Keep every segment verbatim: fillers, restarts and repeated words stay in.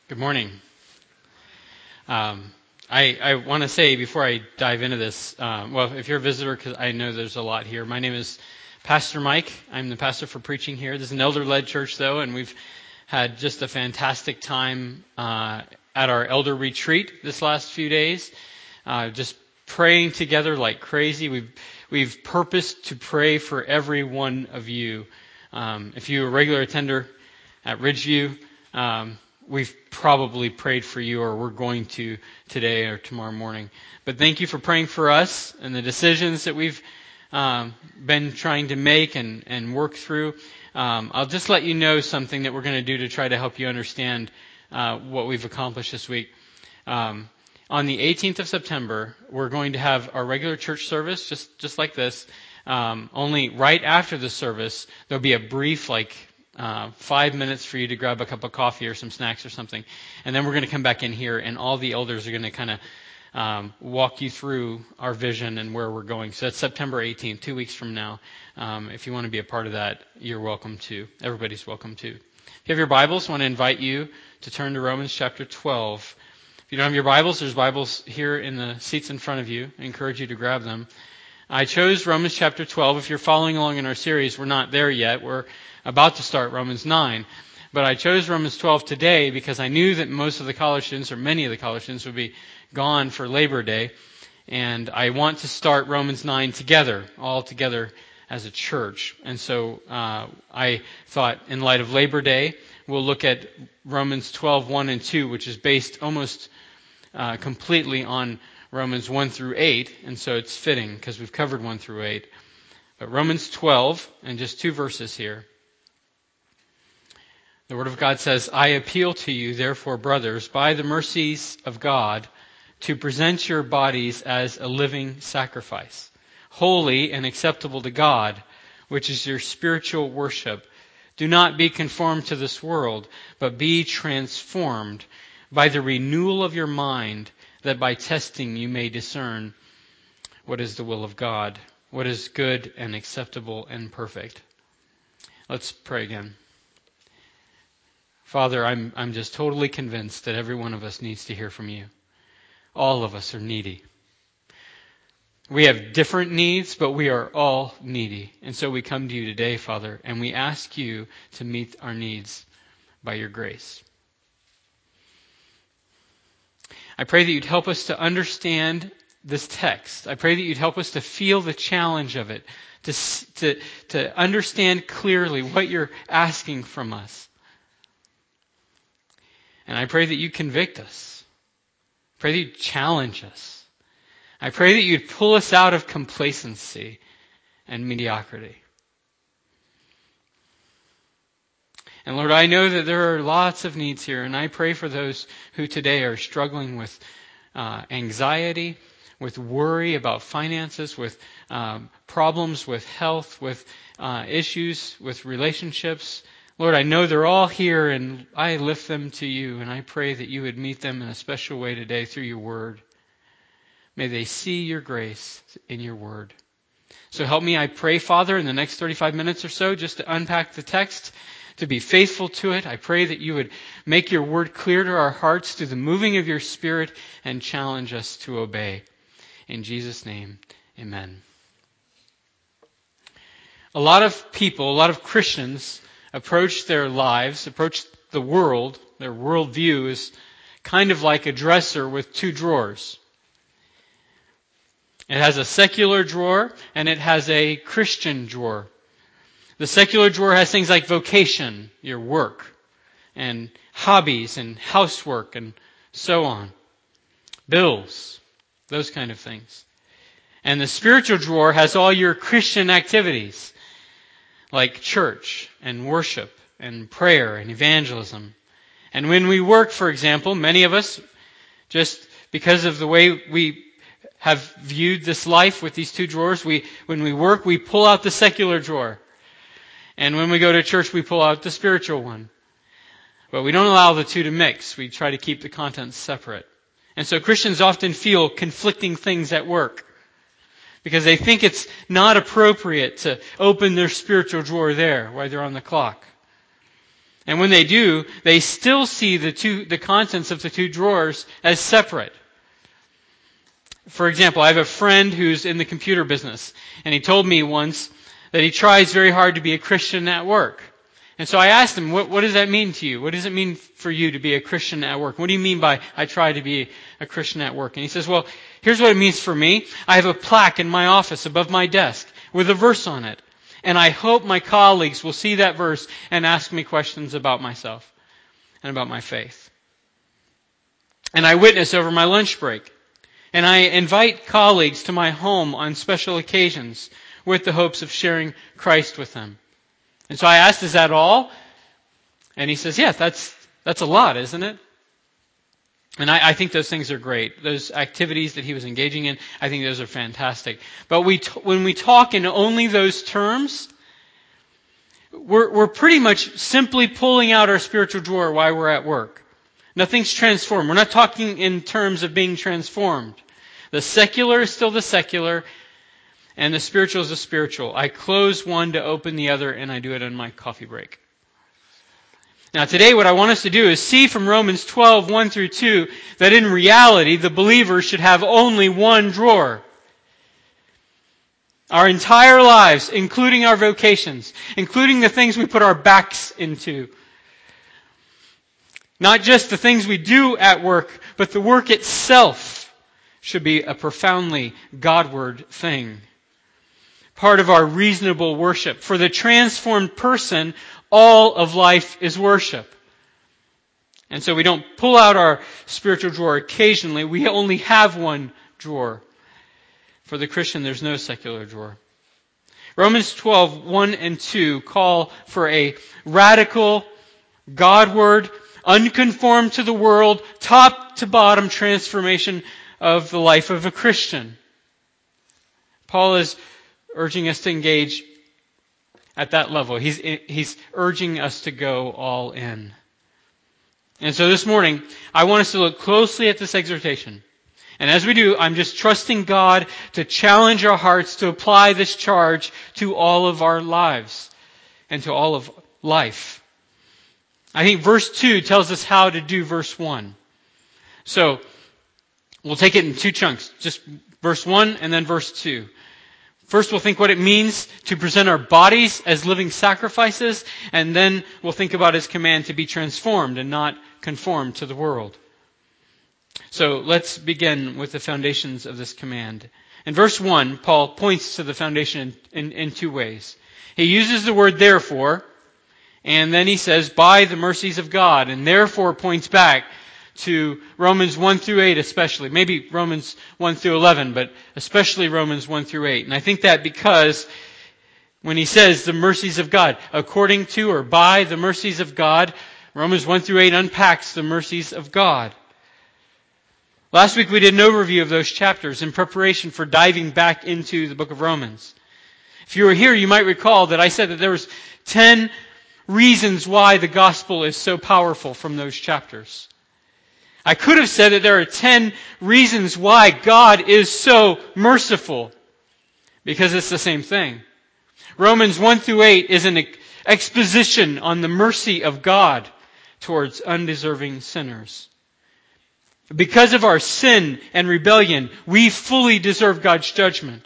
Good morning. Um, I, I want to say before I dive into this, um, well, if you're a visitor, because I know there's a lot here. My name is Pastor Mike. I'm the pastor for preaching here. This is an elder-led church, though, and we've had just a fantastic time uh, at our elder retreat this last few days, uh, just praying together like crazy. We've we've purposed to pray for every one of you. Um, if you're a regular attender at Ridgeview, um, we've probably prayed for you, or we're going to today or tomorrow morning. But thank you for praying for us and the decisions that we've um, been trying to make and, and work through. Um, I'll just let you know something that we're going to do to try to help you understand uh, what we've accomplished this week. Um, on the eighteenth of September, we're going to have our regular church service, just, just like this. Um, only right after the service, there'll be a brief, like, Uh, five minutes for you to grab a cup of coffee or some snacks or something. And then we're going to come back in here, and all the elders are going to kind of um, walk you through our vision and where we're going. So that's September eighteenth, two weeks from now. Um, if you want to be a part of that, you're welcome to. Everybody's welcome to. If you have your Bibles, I want to invite you to turn to Romans chapter twelve. If you don't have your Bibles, there's Bibles here in the seats in front of you. I encourage you to grab them. I chose Romans chapter twelve. If you're following along in our series, we're not there yet. We're about to start Romans nine. But I chose Romans twelve today because I knew that most of the college students, or many of the college students, would be gone for Labor Day. And I want to start Romans nine together, all together as a church. And so uh, I thought, in light of Labor Day, we'll look at Romans twelve, one and two, which is based almost uh, completely on Romans one through eight. And so it's fitting because we've covered one through eight. But Romans twelve, and just two verses here. The Word of God says, I appeal to you, therefore, brothers, by the mercies of God, to present your bodies as a living sacrifice, holy and acceptable to God, which is your spiritual worship. Do not be conformed to this world, but be transformed by the renewal of your mind, that by testing you may discern what is the will of God, what is good and acceptable and perfect. Let's pray again. Father, I'm I'm just totally convinced that every one of us needs to hear from you. All of us are needy. We have different needs, but we are all needy. And so we come to you today, Father, and we ask you to meet our needs by your grace. I pray that you'd help us to understand this text. I pray that you'd help us to feel the challenge of it, to to to understand clearly what you're asking from us. And I pray that you convict us. I pray that you challenge us. I pray that you'd pull us out of complacency and mediocrity. And Lord, I know that there are lots of needs here, and I pray for those who today are struggling with uh, anxiety, with worry about finances, with um, problems with health, with uh, issues with relationships. Lord, I know they're all here, and I lift them to you, and I pray that you would meet them in a special way today through your word. May they see your grace in your word. So help me, I pray, Father, in the next thirty-five minutes or so, just to unpack the text, to be faithful to it. I pray that you would make your word clear to our hearts through the moving of your Spirit and challenge us to obey. In Jesus' name, amen. A lot of people, a lot of Christians, approach their lives, approach the world, their worldview is kind of like a dresser with two drawers. It has a secular drawer and it has a Christian drawer. The secular drawer has things like vocation, your work, and hobbies and housework and so on. Bills, those kind of things. And the spiritual drawer has all your Christian activities, like church and worship and prayer and evangelism. And when we work, for example, many of us, just because of the way we have viewed this life with these two drawers, we when we work, we pull out the secular drawer. And when we go to church, we pull out the spiritual one. But we don't allow the two to mix. We try to keep the contents separate. And so Christians often feel conflicting things at work, because they think it's not appropriate to open their spiritual drawer there while they're on the clock. And when they do, they still see the two, the contents of the two drawers as separate. For example, I have a friend who's in the computer business, and he told me once that he tries very hard to be a Christian at work. And so I asked him, what, what does that mean to you? What does it mean for you to be a Christian at work? What do you mean by, I try to be a Christian at work? And he says, well, here's what it means for me. I have a plaque in my office above my desk with a verse on it. And I hope my colleagues will see that verse and ask me questions about myself and about my faith. And I witness over my lunch break. And I invite colleagues to my home on special occasions with the hopes of sharing Christ with them. And so I asked, is that all? And he says, yes, that's that's a lot, isn't it? And I, I think those things are great. Those activities that he was engaging in, I think those are fantastic. But we, t- when we talk in only those terms, we're, we're pretty much simply pulling out our spiritual drawer while we're at work. Nothing's transformed. We're not talking in terms of being transformed. The secular is still the secular, and the spiritual is the spiritual. I close one to open the other, and I do it on my coffee break. Now today what I want us to do is see from Romans twelve, one through two, that in reality the believer should have only one drawer. Our entire lives, including our vocations, including the things we put our backs into. Not just the things we do at work, but the work itself should be a profoundly Godward thing. Part of our reasonable worship. For the transformed person, all of life is worship. And so we don't pull out our spiritual drawer occasionally. We only have one drawer. For the Christian, there's no secular drawer. Romans twelve, one and two call for a radical, Godward, unconformed to the world, top to bottom transformation of the life of a Christian. Paul is urging us to engage at that level. He's, he's urging us to go all in. And so this morning, I want us to look closely at this exhortation. And as we do, I'm just trusting God to challenge our hearts to apply this charge to all of our lives and to all of life. I think verse two tells us how to do verse one. So, we'll take it in two chunks. Just verse one and then verse two. First, we'll think what it means to present our bodies as living sacrifices, and then we'll think about his command to be transformed and not conformed to the world. So, let's begin with the foundations of this command. In verse one, Paul points to the foundation in, in, in two ways. He uses the word therefore, and then he says, by the mercies of God, and therefore points back to Romans one through eight especially. Maybe Romans one through eleven, but especially Romans one through eight. And I think that because when he says the mercies of God, according to or by the mercies of God, Romans one through eight unpacks the mercies of God. Last week we did an overview of those chapters in preparation for diving back into the book of Romans. If you were here, you might recall that I said that there was ten reasons why the gospel is so powerful from those chapters. I could have said that there are ten reasons why God is so merciful, because it's the same thing. Romans one through eight is an exposition on the mercy of God towards undeserving sinners. Because of our sin and rebellion, we fully deserve God's judgment.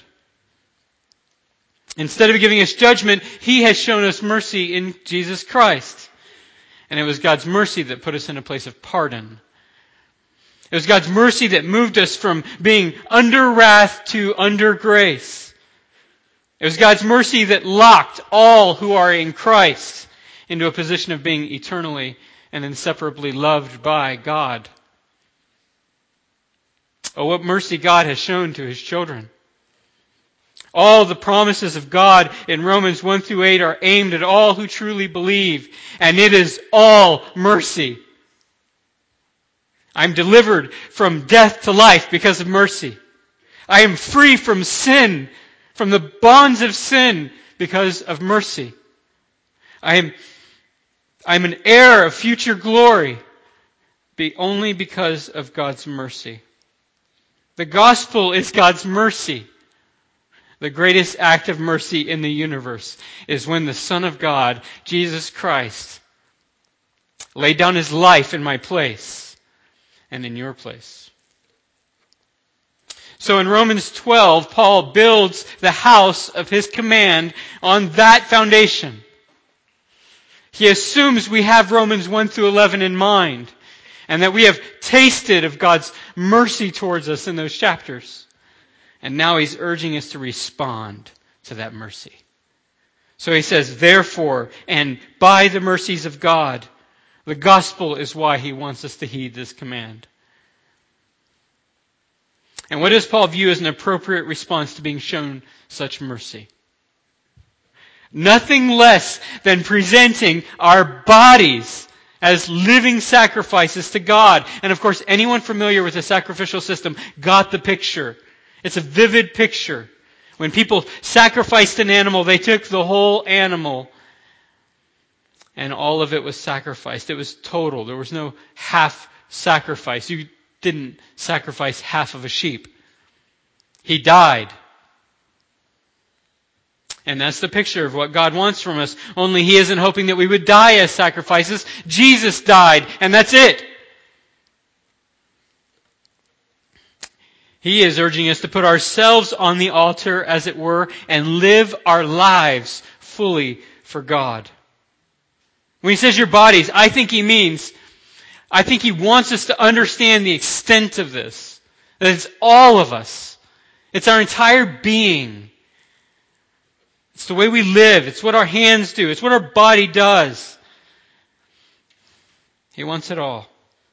Instead of giving us judgment, He has shown us mercy in Jesus Christ. And it was God's mercy that put us in a place of pardon. It was God's mercy that moved us from being under wrath to under grace. It was God's mercy that locked all who are in Christ into a position of being eternally and inseparably loved by God. Oh, what mercy God has shown to His children. All the promises of God in Romans one through eight are aimed at all who truly believe, and it is all mercy. I'm delivered from death to life because of mercy. I am free from sin, from the bonds of sin because of mercy. I am, I am an heir of future glory be only because of God's mercy. The gospel is God's mercy. The greatest act of mercy in the universe is when the Son of God, Jesus Christ, laid down his life in my place and in your place. So in Romans twelve, Paul builds the house of his command on that foundation. He assumes we have Romans one through eleven in mind, and that we have tasted of God's mercy towards us in those chapters. And now he's urging us to respond to that mercy. So he says, therefore, and by the mercies of God, the gospel is why he wants us to heed this command. And what does Paul view as an appropriate response to being shown such mercy? Nothing less than presenting our bodies as living sacrifices to God. And of course, anyone familiar with the sacrificial system got the picture. It's a vivid picture. When people sacrificed an animal, they took the whole animal and all of it was sacrificed. It was total. There was no half sacrifice. You didn't sacrifice half of a sheep. He died. And that's the picture of what God wants from us. Only He isn't hoping that we would die as sacrifices. Jesus died, and that's it. He is urging us to put ourselves on the altar, as it were, and live our lives fully for God. When He says your bodies, I think He means, I think He wants us to understand the extent of this. That it's all of us. It's our entire being. It's the way we live. It's what our hands do. It's what our body does. He wants it all.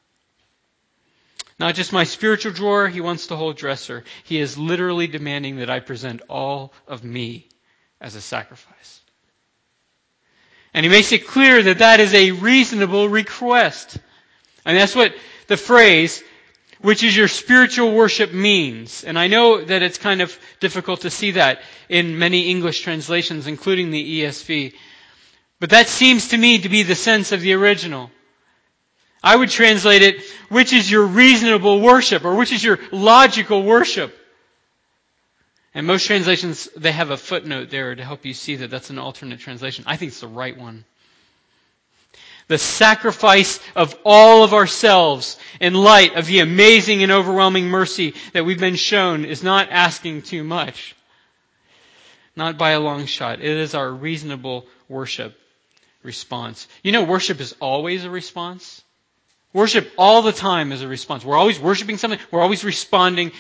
Not just my spiritual drawer, He wants the whole dresser. He is literally demanding that I present all of me as a sacrifice. And He makes it clear that that is a reasonable request. And that's what the phrase, which is your spiritual worship, means. And I know that it's kind of difficult to see that in many English translations, including the E S V. But that seems to me to be the sense of the original. I would translate it, which is your reasonable worship, or which is your logical worship. And most translations, they have a footnote there to help you see that that's an alternate translation. I think it's the right one. The sacrifice of all of ourselves in light of the amazing and overwhelming mercy that we've been shown is not asking too much. Not by a long shot. It is our reasonable worship response. You know, worship is always a response. Worship all the time is a response. We're always worshiping something. We're always responding.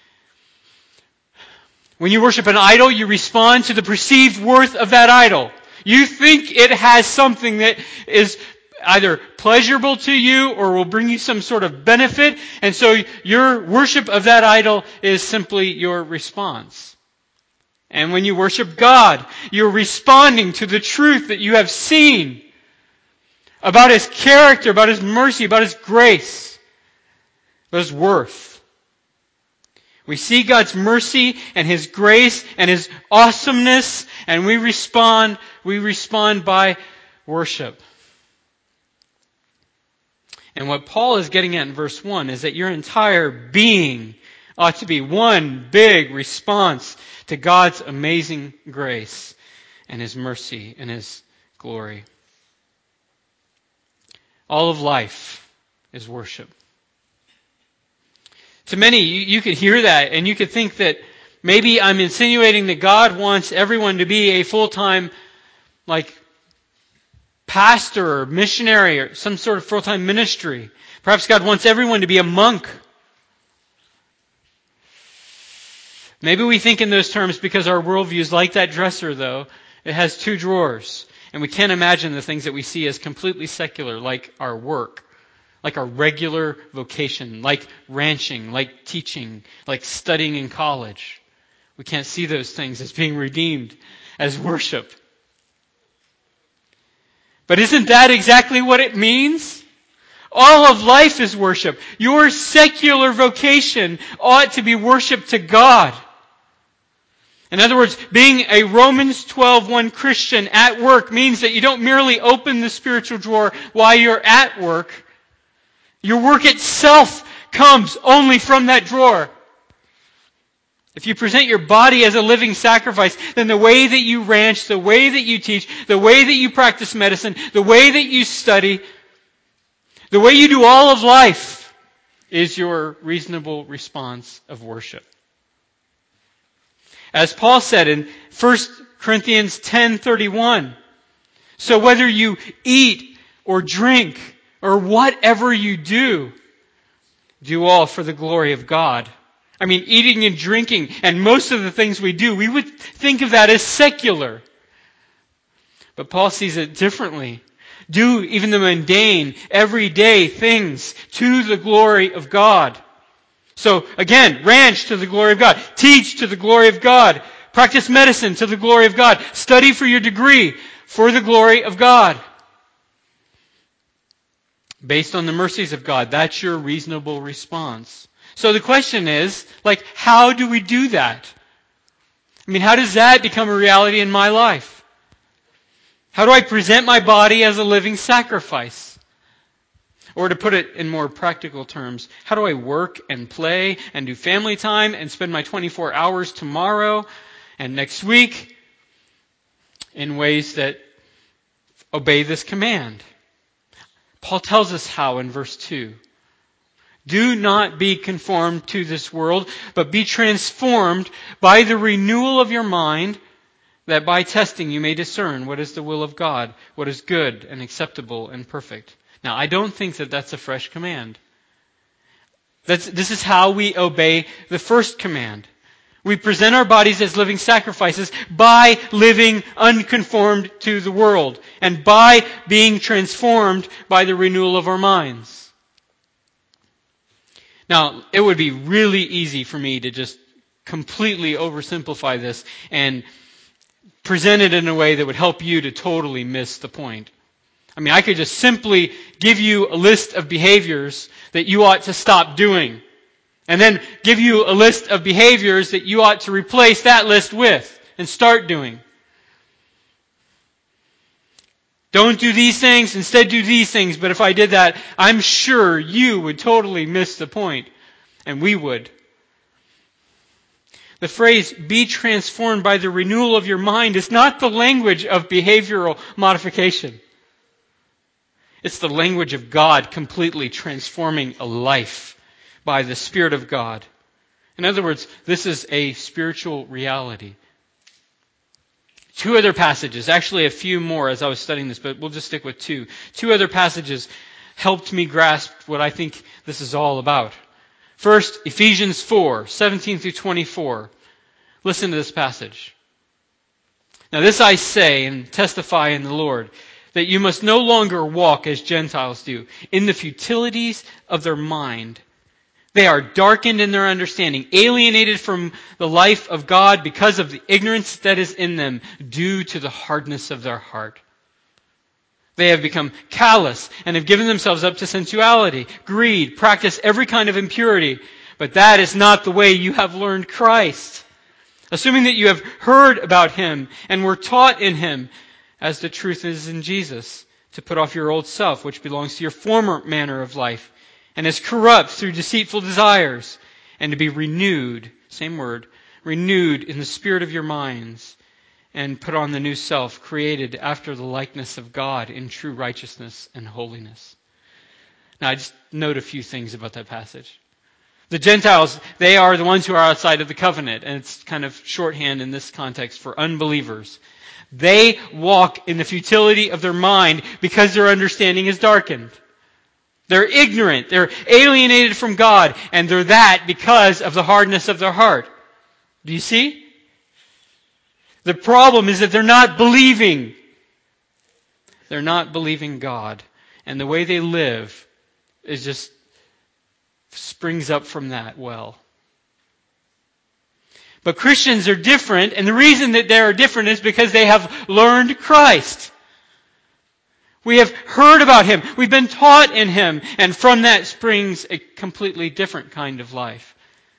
When you worship an idol, you respond to the perceived worth of that idol. You think it has something that is either pleasurable to you or will bring you some sort of benefit. And so your worship of that idol is simply your response. And when you worship God, you're responding to the truth that you have seen about His character, about His mercy, about His grace, about His worth. We see God's mercy and His grace and His awesomeness, and we respond, we respond by worship. And what Paul is getting at in verse one is that your entire being ought to be one big response to God's amazing grace and His mercy and His glory. All of life is worship. To many, you, you could hear that and you could think that maybe I'm insinuating that God wants everyone to be a full-time, like, pastor or missionary or some sort of full-time ministry. Perhaps God wants everyone to be a monk. Maybe we think in those terms because our worldview is like that dresser, though. It has two drawers. And we can't imagine the things that we see as completely secular, like our work, like our regular vocation, like ranching, like teaching, like studying in college. We can't see those things as being redeemed as worship. But isn't that exactly what it means? All of life is worship. Your secular vocation ought to be worship to God. In other words, being a Romans twelve one Christian at work means that you don't merely open the spiritual drawer while you're at work. Your work itself comes only from that drawer. If you present your body as a living sacrifice, then the way that you ranch, the way that you teach, the way that you practice medicine, the way that you study, The way you do all of life is your reasonable response of worship. As Paul said in First Corinthians ten thirty-one, so whether you eat or drink or whatever you do, do all for the glory of God. I mean, eating and drinking and most of the things we do, we would think of that as secular. But Paul sees it differently. Do even the mundane, everyday things to the glory of God. So again, ranch to the glory of God. Teach to the glory of God. Practice medicine to the glory of God. Study for your degree for the glory of God. Based on the mercies of God, that's your reasonable response. So the question is, like, how do we do that? I mean, how does that become a reality in my life? How do I present my body as a living sacrifice? Or to put it in more practical terms, how do I work and play and do family time and spend my twenty-four hours tomorrow and next week in ways that obey this command? Paul tells us how in verse two. Do not be conformed to this world, but be transformed by the renewal of your mind, that by testing you may discern what is the will of God, what is good and acceptable and perfect. Now, I don't think that that's a fresh command. That's, this is how we obey the first command. We present our bodies as living sacrifices by living unconformed to the world and by being transformed by the renewal of our minds. Now, it would be really easy for me to just completely oversimplify this and present it in a way that would help you to totally miss the point. I mean, I could just simply give you a list of behaviors that you ought to stop doing. And then give you a list of behaviors that you ought to replace that list with and start doing. Don't do these things, instead do these things. But if I did that, I'm sure you would totally miss the point. And we would. The phrase, be transformed by the renewal of your mind, is not the language of behavioral modification. It's the language of God completely transforming a life by the Spirit of God. In other words, this is a spiritual reality. Two other passages, actually a few more as I was studying this, but we'll just stick with two. Two other passages helped me grasp what I think this is all about. First, Ephesians four, seventeen through twenty-four. Listen to this passage. Now this I say and testify in the Lord, that you must no longer walk as Gentiles do, in the futilities of their mind. They are darkened in their understanding, alienated from the life of God because of the ignorance that is in them, due to the hardness of their heart. They have become callous and have given themselves up to sensuality, greed, practice every kind of impurity. But that is not the way you have learned Christ. Assuming that you have heard about Him and were taught in Him, as the truth is in Jesus, to put off your old self, which belongs to your former manner of life, and is corrupt through deceitful desires, and to be renewed, same word, renewed in the spirit of your minds, and put on the new self, created after the likeness of God in true righteousness and holiness. Now, I just note a few things about that passage. The Gentiles, they are the ones who are outside of the covenant, and it's kind of shorthand in this context for unbelievers. They walk in the futility of their mind because their understanding is darkened. They're ignorant, they're alienated from God, and they're that because of the hardness of their heart. Do you see? The problem is that they're not believing. They're not believing God. And the way they live is just springs up from that well. But Christians are different, and the reason that they are different is because they have learned Christ. We have heard about Him. We've been taught in Him. And from that springs a completely different kind of life.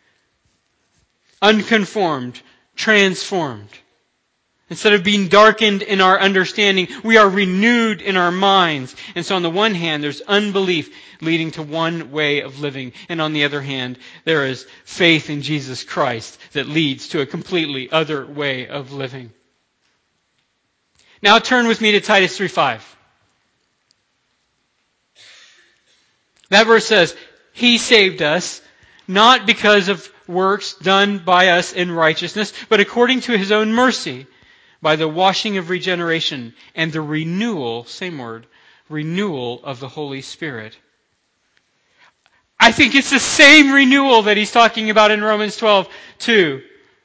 Unconformed, transformed. Instead of being darkened in our understanding, we are renewed in our minds. And so on the one hand, there's unbelief leading to one way of living. And on the other hand, there is faith in Jesus Christ that leads to a completely other way of living. Now turn with me to Titus three five. That verse says, He saved us, not because of works done by us in righteousness, but according to His own mercy, by the washing of regeneration and the renewal, same word, renewal of the Holy Spirit. I think it's the same renewal that he's talking about in Romans twelve two.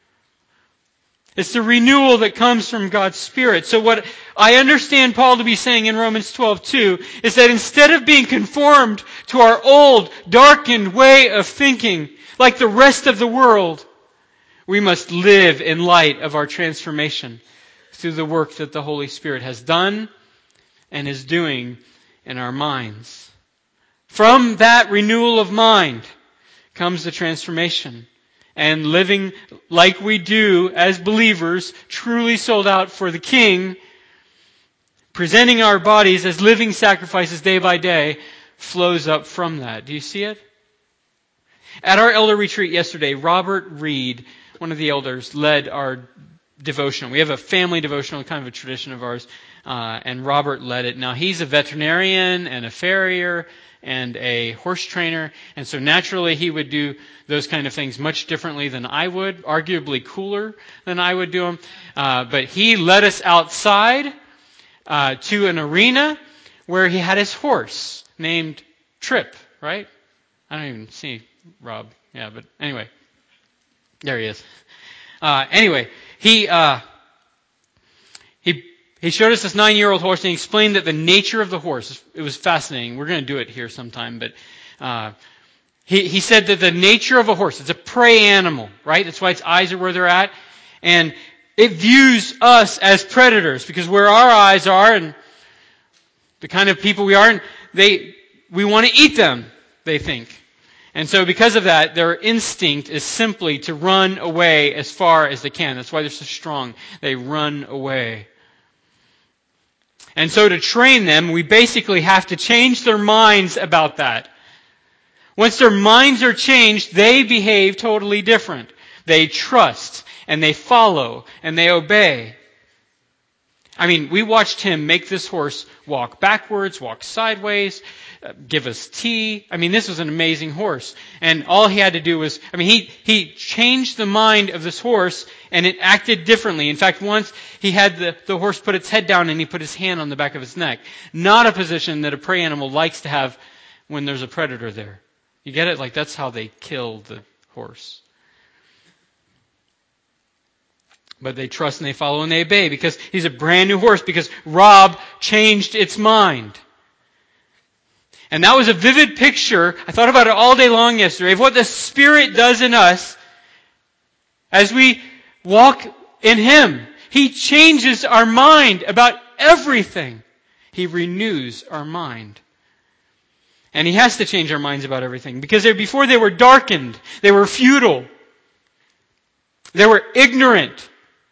It's the renewal that comes from God's Spirit. So what I understand Paul to be saying in Romans twelve two is that instead of being conformed to our old, darkened way of thinking, like the rest of the world, we must live in light of our transformation through the work that the Holy Spirit has done and is doing in our minds. From that renewal of mind comes the transformation. And living like we do as believers, truly sold out for the King, presenting our bodies as living sacrifices day by day, flows up from that. Do you see it? At our elder retreat yesterday, Robert Reed, one of the elders, led our devotional. We have a family devotional, kind of a tradition of ours, uh, and Robert led it. Now, he's a veterinarian and a farrier and a horse trainer, and so naturally he would do those kind of things much differently than I would, arguably cooler than I would do them. Uh, but he led us outside uh, to an arena where he had his horse named Trip, right? I don't even see Rob. Yeah, but anyway, there he is. Uh, anyway, he uh, he he showed us this nine-year-old horse, and he explained that the nature of the horse, it was fascinating. We're going to do it here sometime, but uh, he he said that the nature of a horse, it's a prey animal, right? That's why its eyes are where they're at, and it views us as predators because where our eyes are and the kind of people we are, and they we want to eat them, they think. And so because of that, their instinct is simply to run away as far as they can. That's why they're so strong. They run away. And so to train them, we basically have to change their minds about that. Once their minds are changed, they behave totally different. They trust, and they follow, and they obey. I mean, we watched him make this horse walk backwards, walk sideways, uh, give us tea. I mean, this was an amazing horse. And all he had to do was, I mean, he, he changed the mind of this horse and it acted differently. In fact, once he had the, the horse put its head down and he put his hand on the back of its neck. Not a position that a prey animal likes to have when there's a predator there. You get it? Like that's how they kill the horse. But they trust and they follow and they obey because he's a brand new horse, because Rob changed its mind. And that was a vivid picture, I thought about it all day long yesterday, of what the Spirit does in us as we walk in Him. He changes our mind about everything. He renews our mind. And He has to change our minds about everything because they, before they were darkened, they were futile, they were ignorant.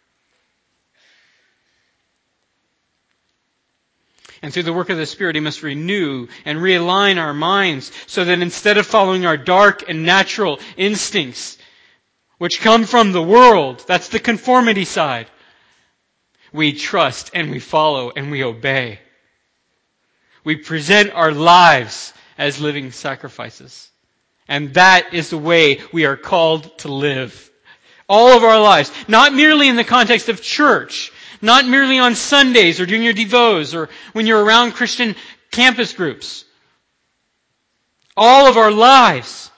And through the work of the Spirit, He must renew and realign our minds so that instead of following our dark and natural instincts, which come from the world, that's the conformity side, we trust and we follow and we obey. We present our lives as living sacrifices. And that is the way we are called to live. All of our lives. Not merely in the context of church. Not merely on Sundays or during your devos or when you're around Christian campus groups. All of our lives.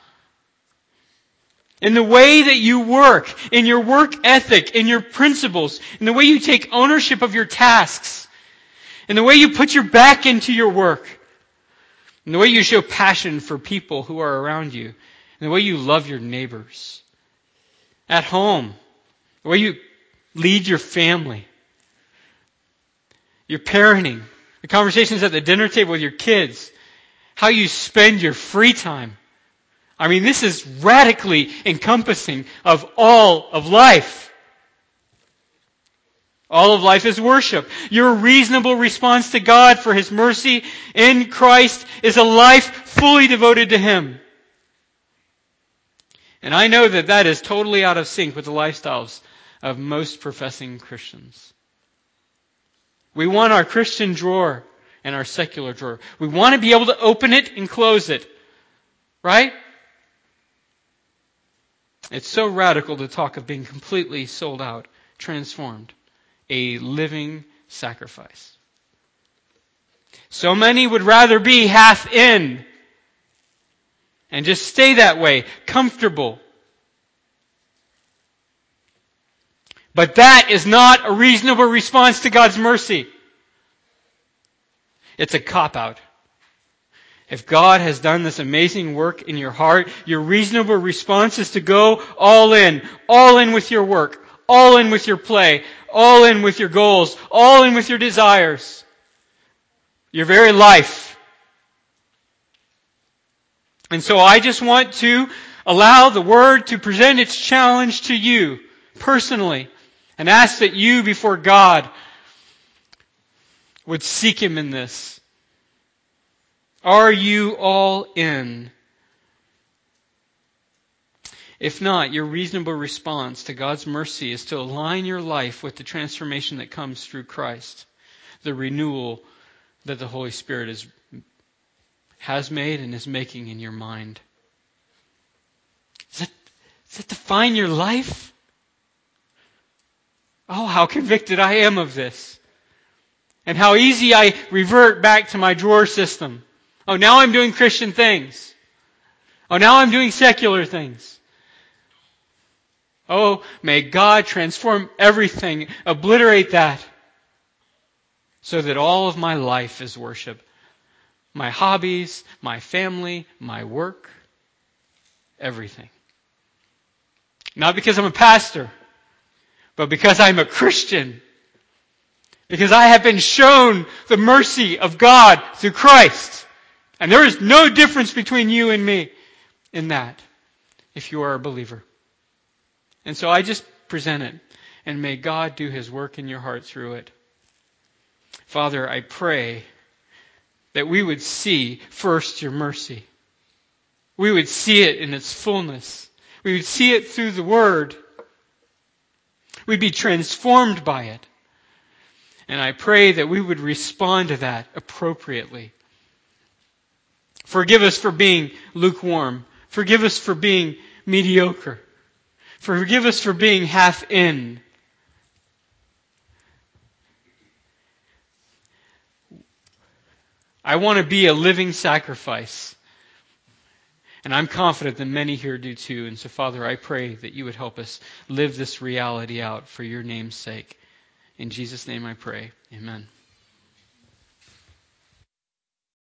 In the way that you work, in your work ethic, in your principles, in the way you take ownership of your tasks, in the way you put your back into your work, in the way you show passion for people who are around you, in the way you love your neighbors. At home, the way you lead your family. Your parenting, the conversations at the dinner table with your kids, how you spend your free time. I mean, this is radically encompassing of all of life. All of life is worship. Your reasonable response to God for His mercy in Christ is a life fully devoted to Him. And I know that that is totally out of sync with the lifestyles of most professing Christians. We want our Christian drawer and our secular drawer. We want to be able to open it and close it. Right? It's so radical to talk of being completely sold out, transformed, a living sacrifice. So many would rather be half in and just stay that way, comfortable. But that is not a reasonable response to God's mercy. It's a cop-out. If God has done this amazing work in your heart, your reasonable response is to go all in. All in with your work. All in with your play. All in with your goals. All in with your desires. Your very life. And so I just want to allow the Word to present its challenge to you personally and ask that you before God would seek Him in this. Are you all in? If not, your reasonable response to God's mercy is to align your life with the transformation that comes through Christ, the renewal that the Holy Spirit is, has made and is making in your mind. Does that, does that define your life? Oh, how convicted I am of this. And how easy I revert back to my drawer system. Oh, now I'm doing Christian things. Oh, now I'm doing secular things. Oh, may God transform everything, obliterate that, so that all of my life is worship. My hobbies, my family, my work, everything. Not because I'm a pastor, but because I'm a Christian. Because I have been shown the mercy of God through Christ. And there is no difference between you and me in that, if you are a believer. And so I just present it, and may God do His work in your heart through it. Father, I pray that we would see first your mercy. We would see it in its fullness. We would see it through the Word. We'd be transformed by it. And I pray that we would respond to that appropriately. Forgive us for being lukewarm. Forgive us for being mediocre. Forgive us for being half in. I want to be a living sacrifice. And I'm confident that many here do too. And so, Father, I pray that you would help us live this reality out for your name's sake. In Jesus' name I pray. Amen.